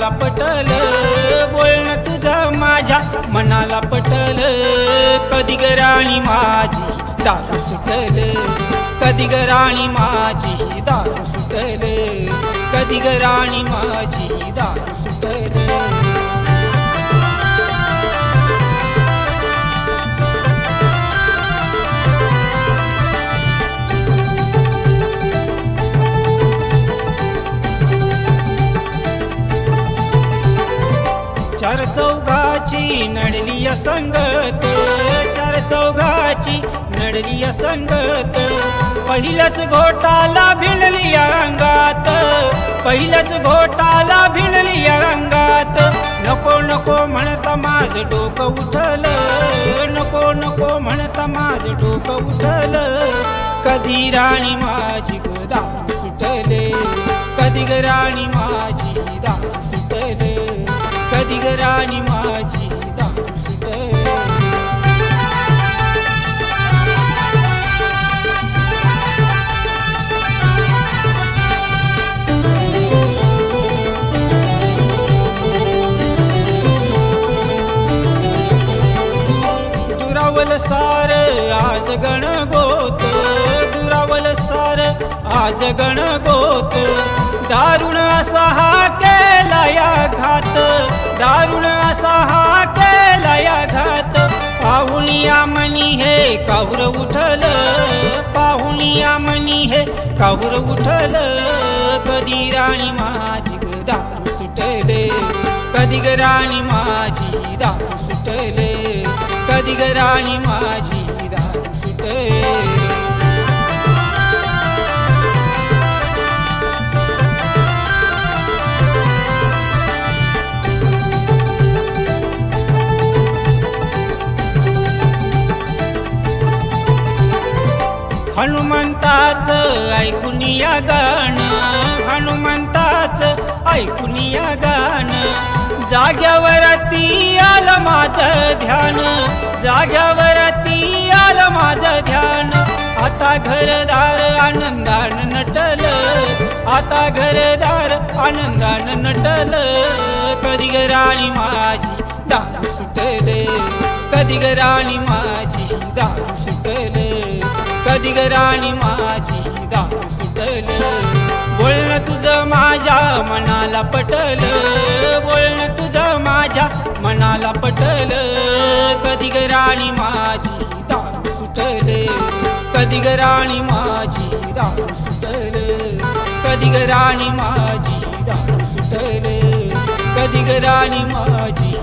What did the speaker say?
मनाला पटल, बोलणं तुझं माझ्या मनाला पटल. कधी ग राणी माझी दारू सुटल, कधी ग राणी माझी दारू सुटल, कधी ग राणी माझी दारू सुटल. चार चौघाची नडली संगत, चार चौघाची नडली संगत. पहिल्याच घोटाला भिणली अंगात, पहिल्याच घोटाला भिणली अंगात. नको नको म्हणता माझं डोकं उठल, नको नको म्हणता माझं डोकं उठल. कधी राणी माझी ग दारू सुटले, कधी ग राणी माझी दारू सुटले, कधी ग राणी माझी दारू सुटले. दुरावल सार आज गण गोत, दुरावल सार आज गण गोत. दारुण असा हा केला या घात, दारुण असा हा केला या घात. पाहुनिया मनी हे काहुर उठल, पाहुनिया मनी हे काहुर उठल. कधी राणी माझी ग दारू सुटले, कधी ग राणी माझी दारू सुटले, कधी ग राणी माझी दारू सुटले. हनुमंताच ऐकून या गाणं, हनुमंताच ऐकून या गाणं. जाग्यावरती आलं माझं ध्यान, जाग्यावरती आलं माझं ध्यान. आता घरदार आनंदान नटल, आता घरदार आनंदान नटल. कधी ग राणी माझी दारू सुटले, कधी ग राणी माझी दारू सुटले, कधी ग राणी माझी दारू सुटल. बोलणं तुझं माझ्या मनाला पटल, बोलणं तुझं माझ्या मनाला पटल. कधी ग राणी माझी दारू सुटल, कधी ग राणी माझी दारू सुटल, कधी ग राणी माझी दारू सुटल, कधी ग राणी माझी